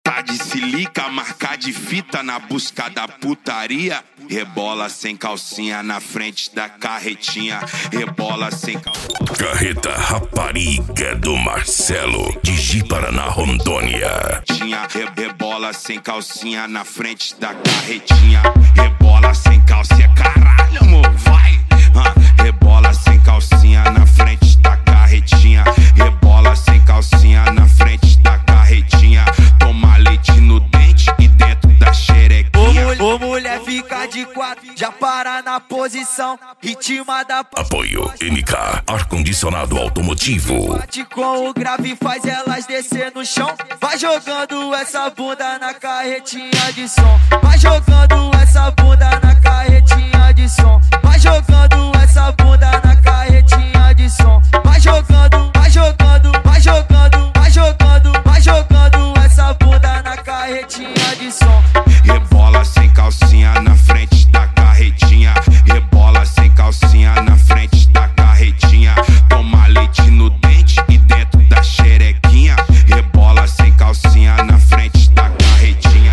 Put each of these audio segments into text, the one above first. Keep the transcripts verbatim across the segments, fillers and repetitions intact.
Tá de silica, marca de fita na busca da putaria. Rebola sem calcinha na frente da carretinha. Rebola sem calcinha. Carreta Rapariga do Marcelo, de Ji-Paraná, Rondônia. Tinha re rebola sem calcinha na frente da carretinha. Rebola sem calcinha, caralho, amor, vai. Ah, rebola sem calcinha na frente da carretinha. Rebola sem calcinha na frente da carretinha. Toma leite no dente e dentro da xerequinha. Ô, ô mulher, fica de quatro, já para na posição. Ritma da Apoio M K, ar-condicionado automotivo. bate com o grave, faz elas descer no chão. Vai jogando essa bunda na carretinha de som. Vai jogando essa bunda na carretinha de som. Vai jogando essa bunda na carretinha de som. Vai jogando, vai jogando, vai jogando, vai jogando, vai jogando essa bunda na carretinha de som. Rebola sem calcinha na frente da carretinha. Rebola sem calcinha na frente da carretinha. Toma leite no dente e dentro da xerequinha. Rebola sem calcinha na frente da carretinha.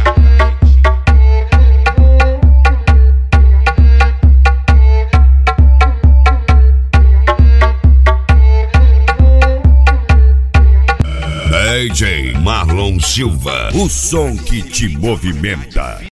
D J Marlon Silva, o som que te movimenta.